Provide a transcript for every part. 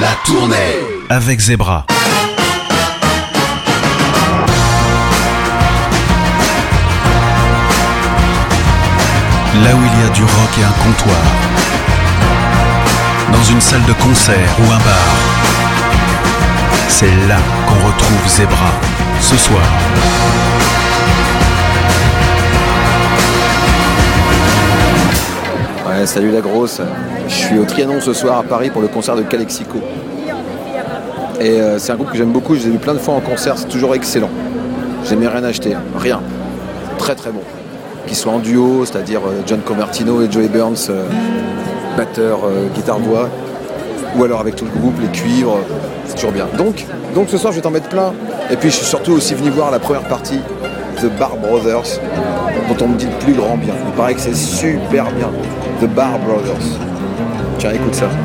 La tournée avec Zebra. Là où il y a du rock et un comptoir, dans une salle de concert ou un bar, c'est là qu'on retrouve Zebra, ce soir. Ouais, salut la grosse, je suis au Trianon ce soir à Paris pour le concert de Calexico. Et c'est un groupe que j'aime beaucoup, je les ai vus plein de fois en concert, c'est toujours excellent. J'ai jamais rien acheté, rien. Très très bon. Qu'ils soient en duo, c'est-à-dire John Convertino et Joey Burns, batteur, guitare-voix, ou alors avec tout le groupe, les cuivres, c'est toujours bien. Donc ce soir je vais t'en mettre plein. Et puis je suis surtout aussi venu voir la première partie, The Bar Brothers, dont on me dit le plus grand bien. Il paraît que c'est super bien, The Bar Brothers. Tiens, écoute ça.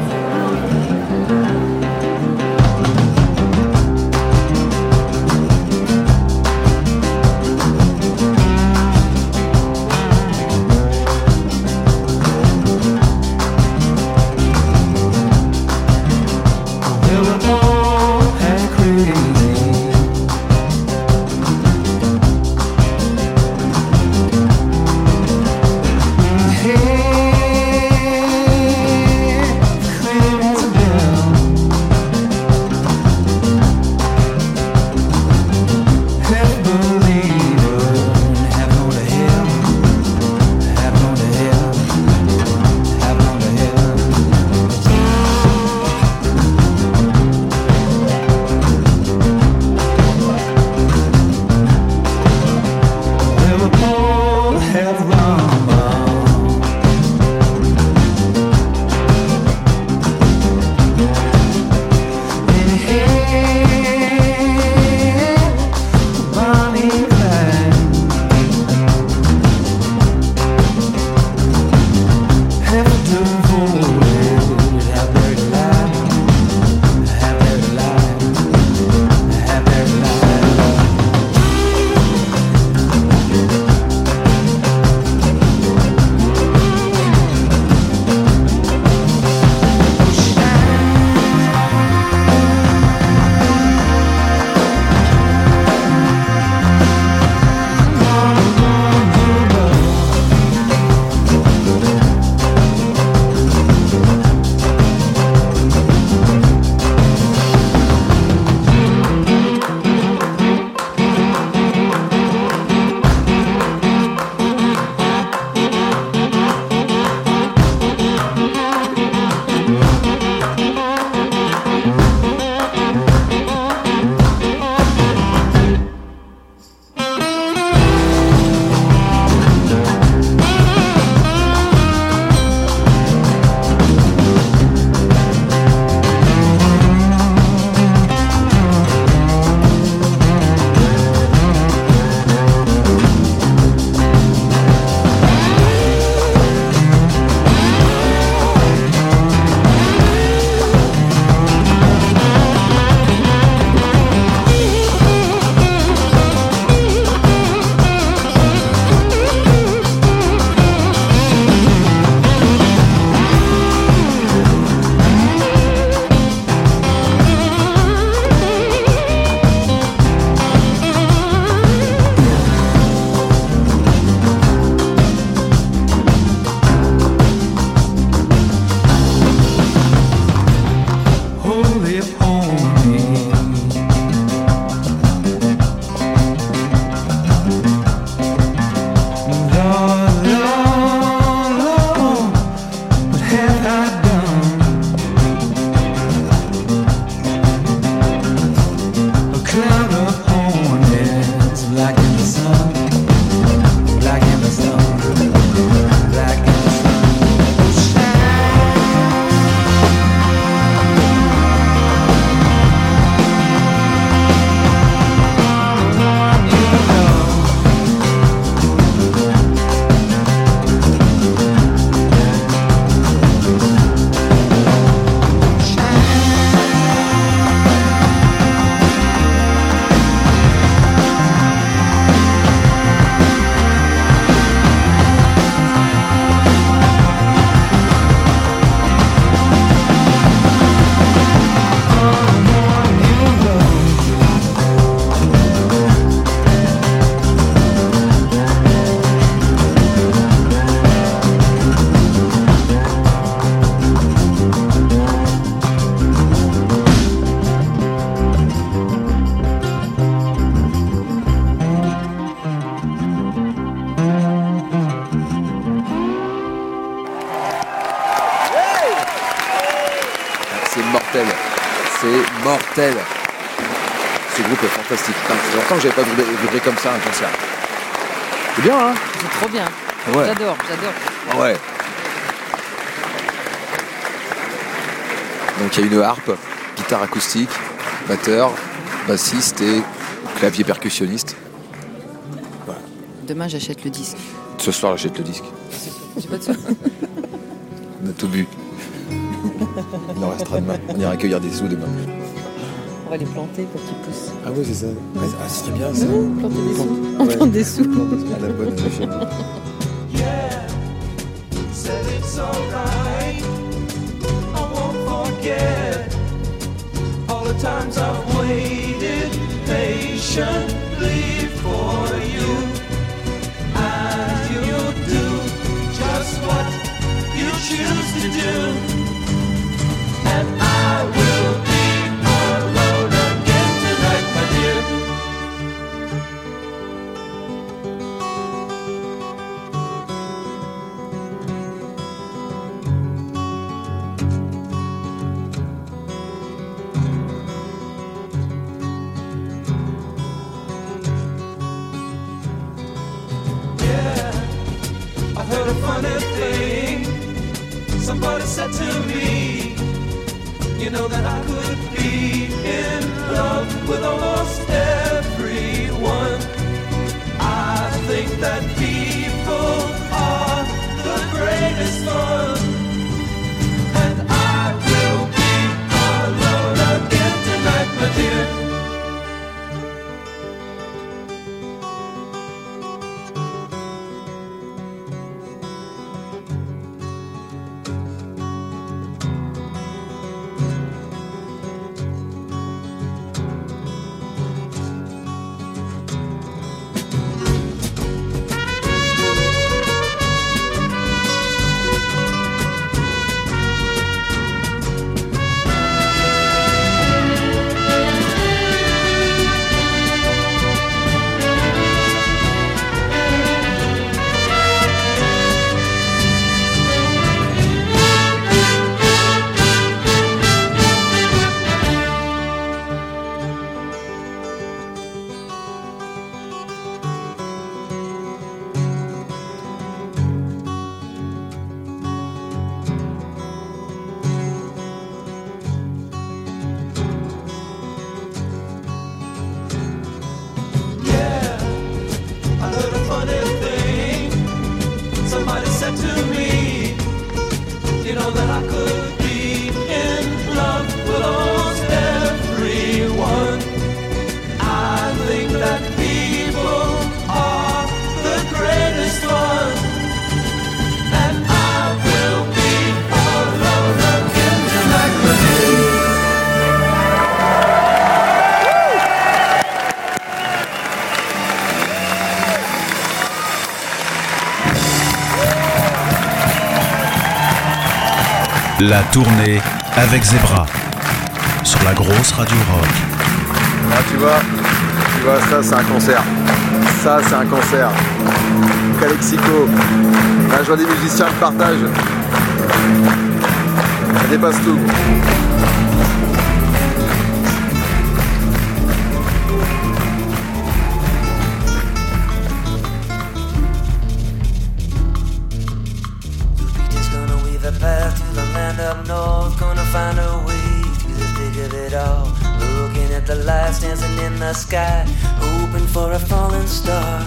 c'est mortel. C'est mortel. Ce groupe est fantastique. Putain, c'est longtemps que j'avais pas vibré comme ça un concert. C'est bien, hein? C'est trop bien. Ouais. J'adore. Ouais. Donc il y a une harpe, guitare acoustique, batteur, bassiste et clavier percussionniste. Voilà. Demain, j'achète le disque. Ce soir, j'achète le disque. J'ai pas de sous. On a tout bu. Il en restera demain. On ira recueillir des sous demain. On va les planter pour qu'ils poussent. Ah oui, c'est ça. Ah, ce serait bien ça. Planter des sous. On plante des sous. À la bonne échelle. Said it's alright. I won't forget all the times I've waited patiently for you. And you'll do just what you choose to do. And I will be alone again tonight, my dear. I heard a funny thing. Somebody said to me, you know that I could be in love with almost everyone. I think that people are the greatest fun. And I will be alone again tonight, my dear. La tournée avec Zebra sur la grosse radio rock. Là, tu vois, ça c'est un concert. Ça c'est un concert. Calexico, la joie des musiciens, le partage. Ça dépasse tout. Up north, gonna find a way to the thick of it all. Looking at the lights dancing in the sky, hoping for a falling star.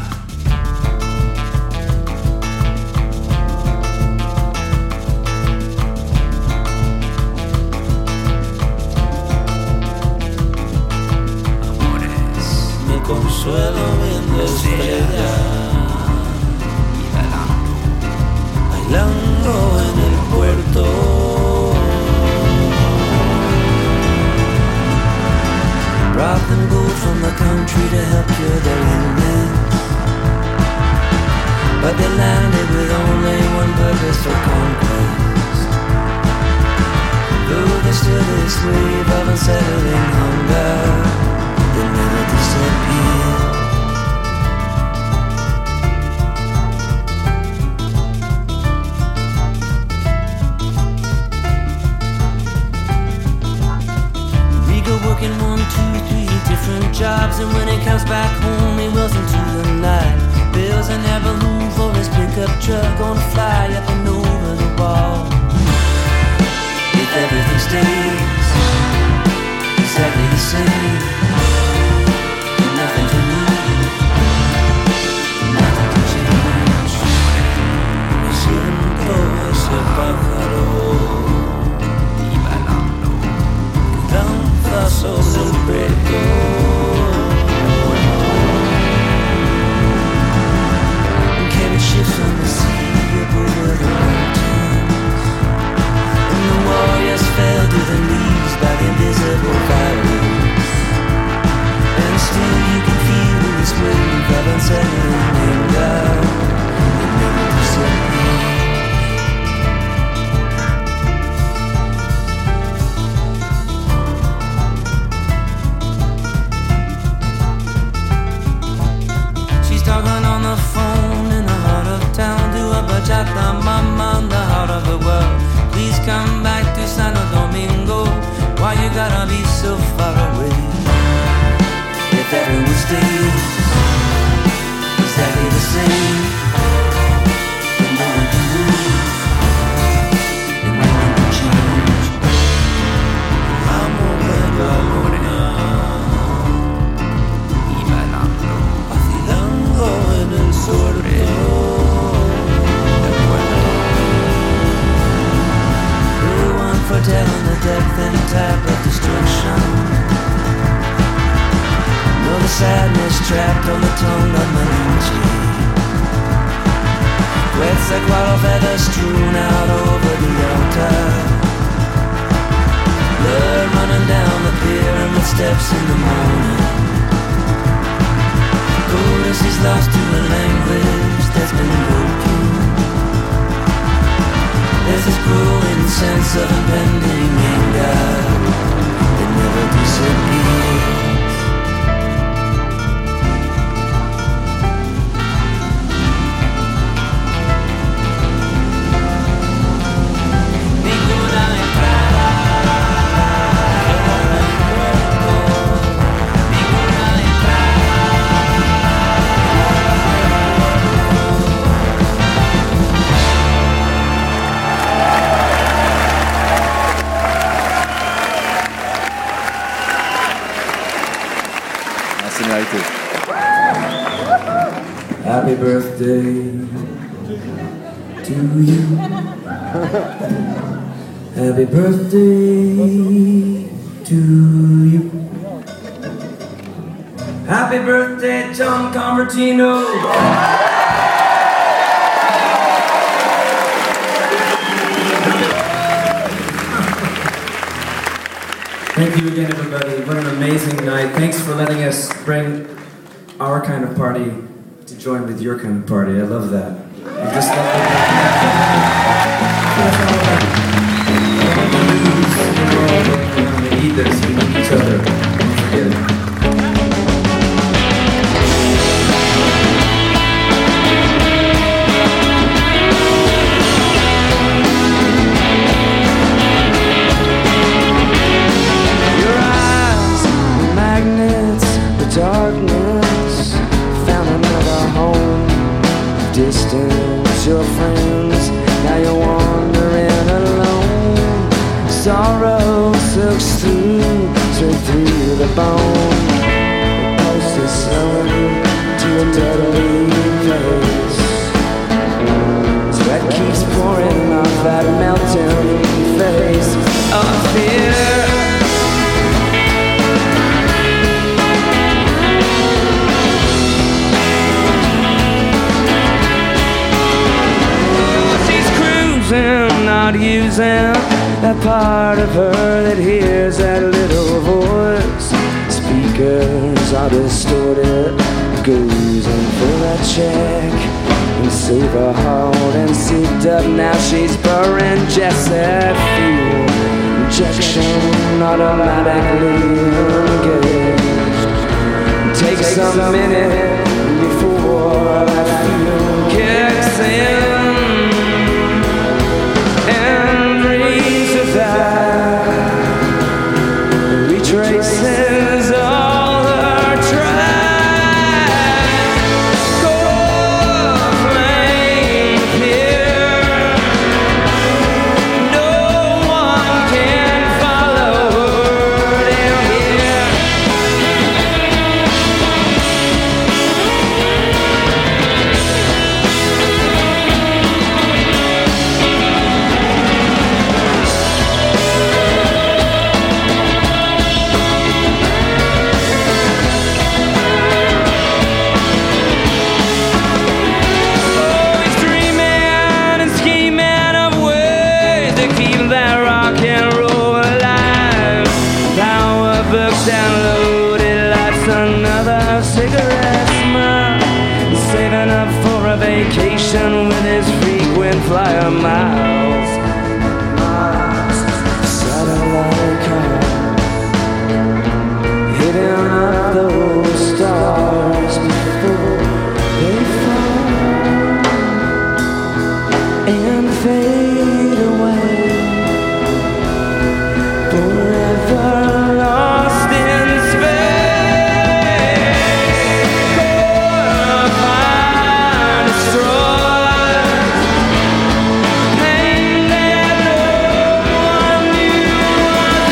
Me consuelo viendo estrellas, bailando en el puerto. Brought them gold from the country to help cure their illness, but they landed with only one purpose for conquest. Though they're still the slave of unsettling hunger, they never disappear. working 1, 2, 3 different jobs, and when he comes back home, he wills into the night. Bills and never room for his pickup truck, gonna fly up and over the wall. If everything stays exactly the same, nothing to lose, nothing to change. Es tiempo, ese pájaro y bailando, danza sobre el brecón. Carried ships on the sea up over the mountains, and the warriors fell to their knees by the invisible violence. And still you can feel this wave of unsettling anger. It never disappears. She's talking on the phone in the heart of town to a bachata mama in the heart of the world. Please come back to Santo Domingo. Why you gotta be so far away? If everyone stays exactly the same, then no one can lose, and no one can change. Amor y bailando, vacilando en el sordo. For telling the depth and type of destruction. Know the sadness trapped on the tongue of Malinche. Quetzalcoatl feathers strewn out over the altar. Blood running down the pyramid steps in the morning. Goddess is lost to a language that's been broken. There's this growing sense of impending anger that never disappears. Ninguna entrada, ninguna Happy birthday to you. Happy birthday to you. Happy birthday, John Convertino. Thank you again, everybody. What an amazing night. Thanks for letting us bring our kind of party to join with your kind of party. I love that. I just love that. We need this. We need each other. Don't forget it. Darkness found another home. Distance your friends, now you're wandering alone. Sorrow sucks through, straight through the bone. The post is slowly to a deadly place. Sweat keeps pouring off that melting face of fear. Not using that part of her that hears that little voice. Speakers are distorted, goes in for a check and save her heart and seeped up. Now she's burning jet set fuel, injection automatically engaged. Takes some minute before that fuel kicks in. Retracing flyer miles, satellite car, hitting up those stars before they fall and fade away, forever lost in space. Corner destroyed, pain that no one knew was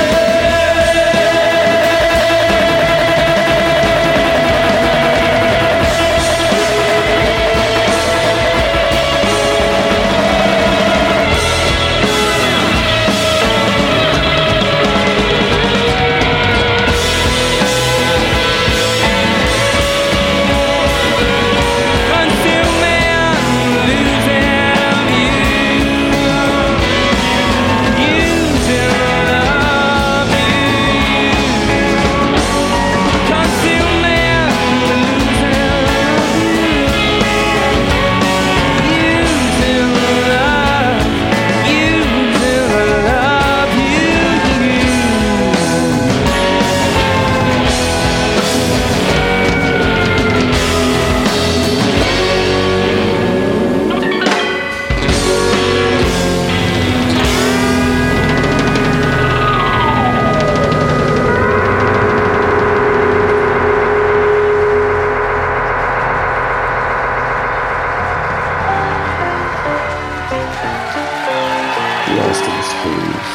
lost in space.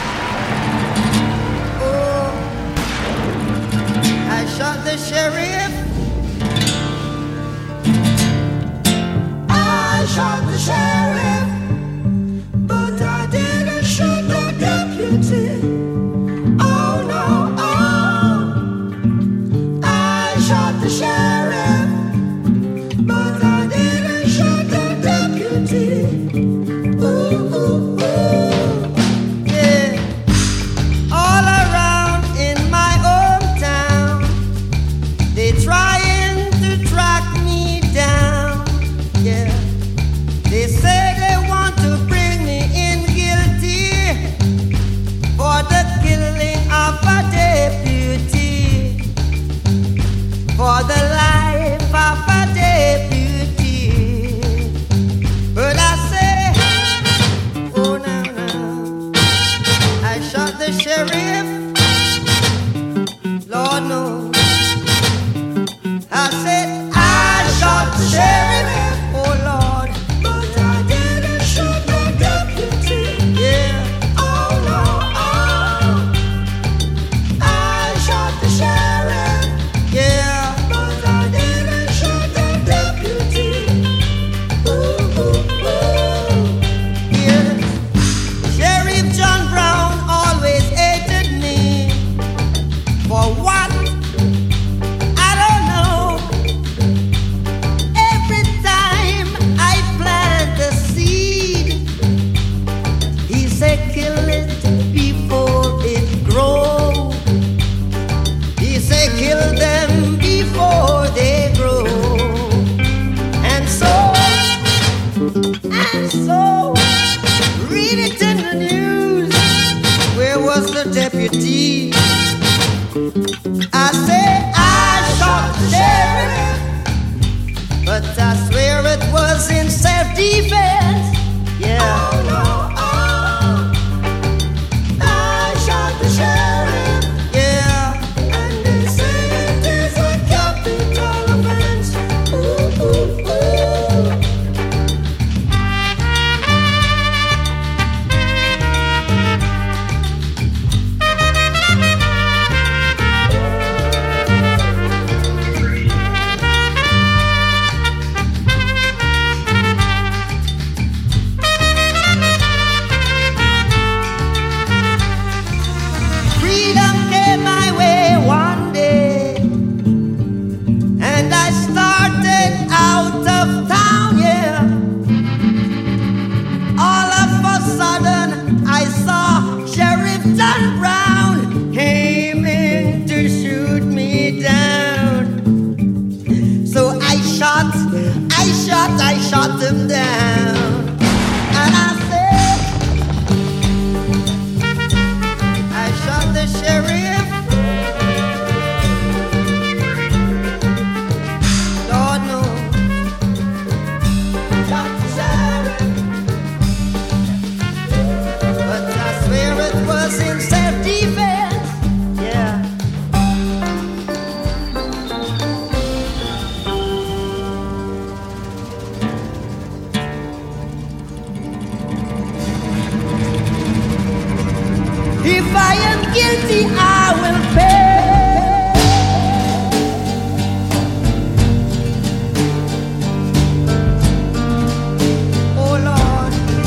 I shot the sheriff. I shot the sheriff, but I didn't shoot the deputy. Oh no, oh. I shot the sheriff, but I didn't shoot the deputy. Ooh, ooh, ooh. Yeah. All around in my hometown, they trying to track me down. Yeah. They say they want to bring me in guilty for the killing of a deputy, for the life of a deputy. But I say, oh no, no, I shot the sheriff. Lord knows. I said I shot the sheriff. Oh Lord, but I didn't shoot the deputy. Yeah. Oh no, oh. I shot the sheriff. Yeah, but I didn't shoot the deputy. Ooh, ooh, ooh. Yeah. Sheriff John Brown always hated me. For what? I don't know. Every time I plant the seed, he said kill it before it grows. He said kill them before they grow. And so, read it in the news. Where was the deputy? I say I shot the sheriff, but I swear it was in self-defense. Yeah. Oh no, oh. I shot the sheriff. Yeah. And they say it is a capital offense. Ooh, ooh, ooh. Freedom came my way one day, and I started out of town, yeah. All of a sudden, I saw Sheriff John Brown came in to shoot me down. So I shot him down. I If I am guilty, I will pay. Oh Lord.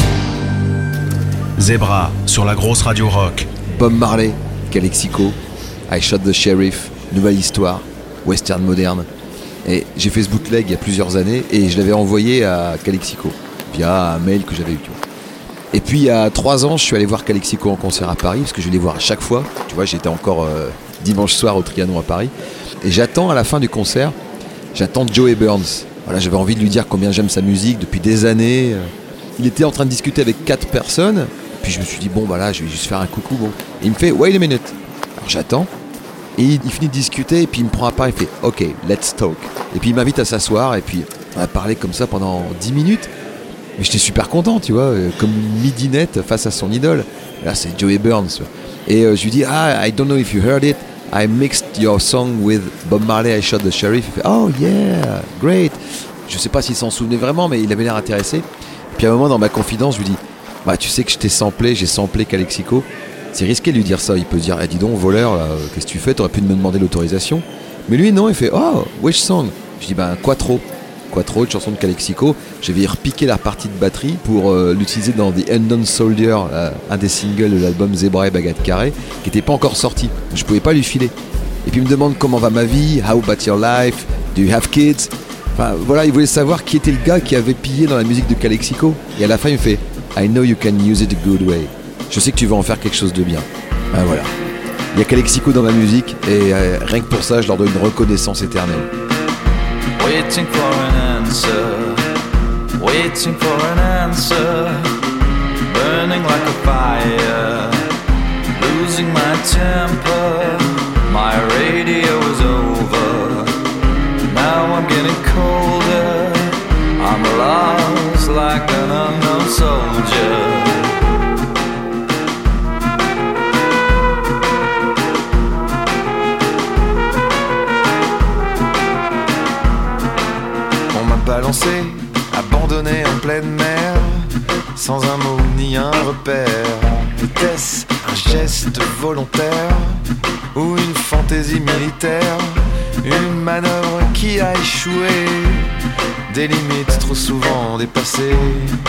Zebra sur la grosse radio rock. Bob Marley, Calexico, I Shot the Sheriff, nouvelle histoire, western moderne. Et j'ai fait ce bootleg il y a plusieurs années et je l'avais envoyé à Calexico via un mail que j'avais eu. Tu vois. Et puis il y a 3 ans, je suis allé voir Calexico en concert à Paris parce que je vais les voir à chaque fois. Tu vois, j'étais encore dimanche soir au Trianon à Paris. Et j'attends à la fin du concert, j'attends Joey Burns. Voilà, j'avais envie de lui dire combien j'aime sa musique depuis des années. Il était en train de discuter avec 4 personnes. Puis je me suis dit, bon, bah là, je vais juste faire un coucou. Bon. Et il me fait, wait a minute. Alors j'attends. Et il finit de discuter. Et puis il me prend à part. Il fait, OK, let's talk. Et puis il m'invite à s'asseoir. Et puis on a parlé comme ça pendant 10 minutes. Mais j'étais super content, tu vois. Comme une midinette face à son idole. Là, c'est Joey Burns. Et je lui dis, I don't know if you heard it. I mixed your song with Bob Marley, I Shot the Sheriff. Il fait, oh yeah, great. Je sais pas s'il s'en souvenait vraiment, mais il avait l'air intéressé. Puis à un moment, dans ma confidence, je lui dis, bah, tu sais que je t'ai samplé, j'ai samplé Calexico. C'est risqué de lui dire ça. Il peut se dire, dis donc, voleur, là, qu'est-ce que tu fais? T'aurais pu me demander l'autorisation. Mais lui, non, il fait, oh, which song? Je dis, Quattro. Quattro, une chanson de Calexico. Je vais y repiquer la partie de batterie pour l'utiliser dans The Unknown Soldier, un des singles de l'album Zebra et Baguette Carrée, qui n'était pas encore sorti. Je pouvais pas lui filer. Et puis il me demande comment va ma vie, how about your life, do you have kids? Enfin voilà, il voulait savoir qui était le gars qui avait pillé dans la musique de Calexico. Et à la fin, il me fait, I know you can use it a good way. Je sais que tu vas en faire quelque chose de bien. Ben voilà. Il y a Calexico dans ma musique et rien que pour ça, je leur donne une reconnaissance éternelle. Waiting for an answer, waiting for an answer, burning like a fire, losing my temper, my radio is over, now I'm getting colder, I'm lost like an unknown soldier. Balancé, abandonné en pleine mer, sans un mot ni un repère. Était-ce un geste volontaire ou une fantaisie militaire? Une manœuvre qui a échoué, des limites trop souvent dépassées.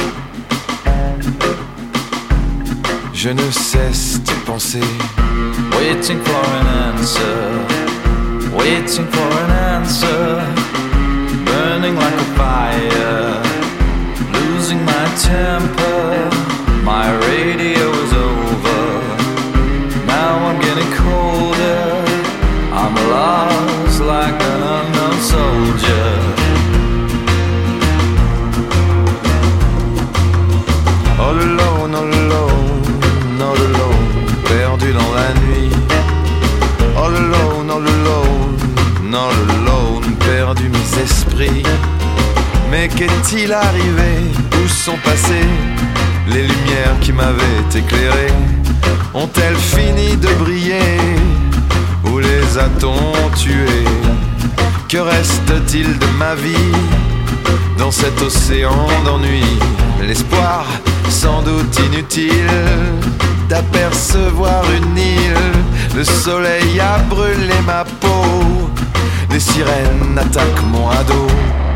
Je ne cesse de penser. Waiting for an answer, waiting for an answer, burning like a fire, losing my temper, my radio is over, now I'm getting colder, I'm lost like an unknown soldier. All alone, all alone, all alone, perdu dans la nuit. All alone, all alone, all alone, perdu mes esprits. Mais qu'est-il arrivé? Où sont passées les lumières qui m'avaient éclairé? Ont-elles fini de briller? Où les a-t-on tuées? Que reste-t-il de ma vie dans cet océan d'ennui? L'espoir, sans doute inutile, d'apercevoir une île. Le soleil a brûlé ma peau, les sirènes attaquent mon ado.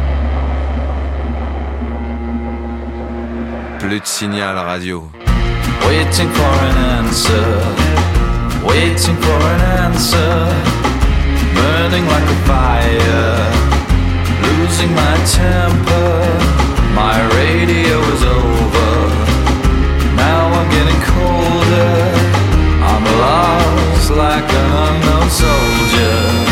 Plus de signal radio. Waiting for an answer, waiting for an answer, burning like a fire, losing my temper, my radio is over, now I'm getting colder, I'm lost like an unknown soldier.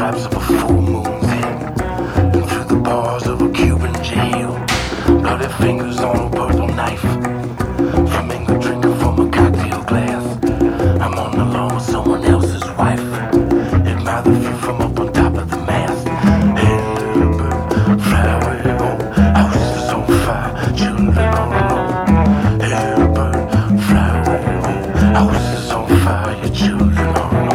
stripes of a full moon's head, and through the bars of a Cuban jail, bloody fingers on a purple knife, flamingo drinking from a cocktail glass. I'm on the lawn with someone else's wife, admire the view from up on top of the mast. Hey, little bird, fly away home, house is on fire, children all alone. Hey, little bird, fly away home, house is on fire, your children all alone.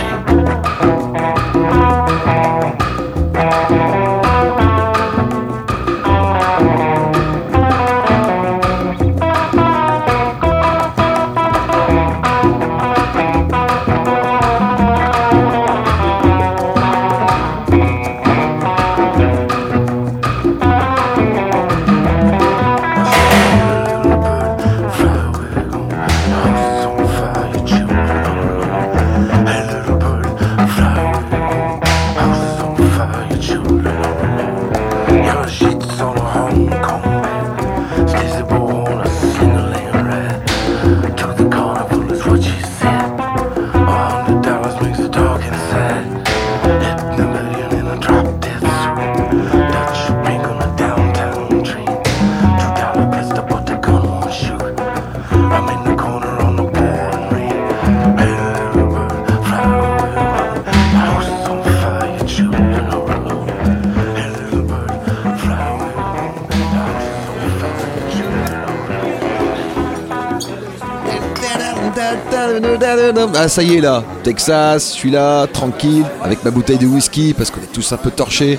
Ah ça y est là, Texas, je suis là, tranquille, avec ma bouteille de whisky, parce qu'on est tous un peu torchés.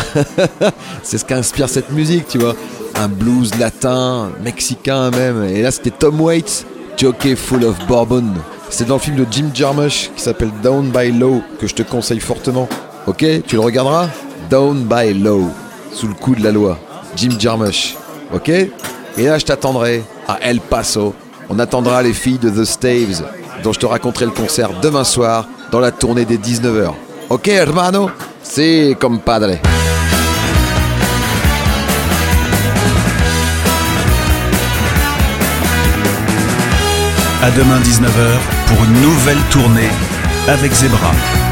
C'est ce qu'inspire cette musique, tu vois. Un blues latin, mexicain même. Et là c'était Tom Waits, Jockey Full of Bourbon. C'est dans le film de Jim Jarmusch qui s'appelle Down by Law, que je te conseille fortement. Ok, tu le regarderas? Down by Law, sous le coup de la loi. Jim Jarmusch. Ok? Et là je t'attendrai à El Paso. On attendra les filles de The Staves, dont je te raconterai le concert demain soir dans la tournée des 19h. Ok, hermano? Si, compadre. À demain 19h pour une nouvelle tournée avec Zebra.